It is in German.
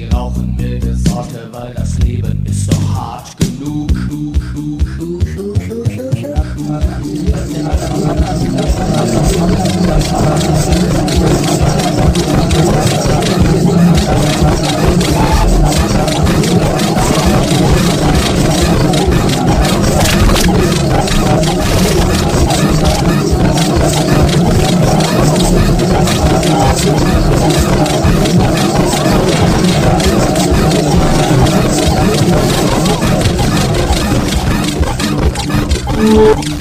Sie rauchen milde Sorte, weil das Leben ist doch hart genug. Oh,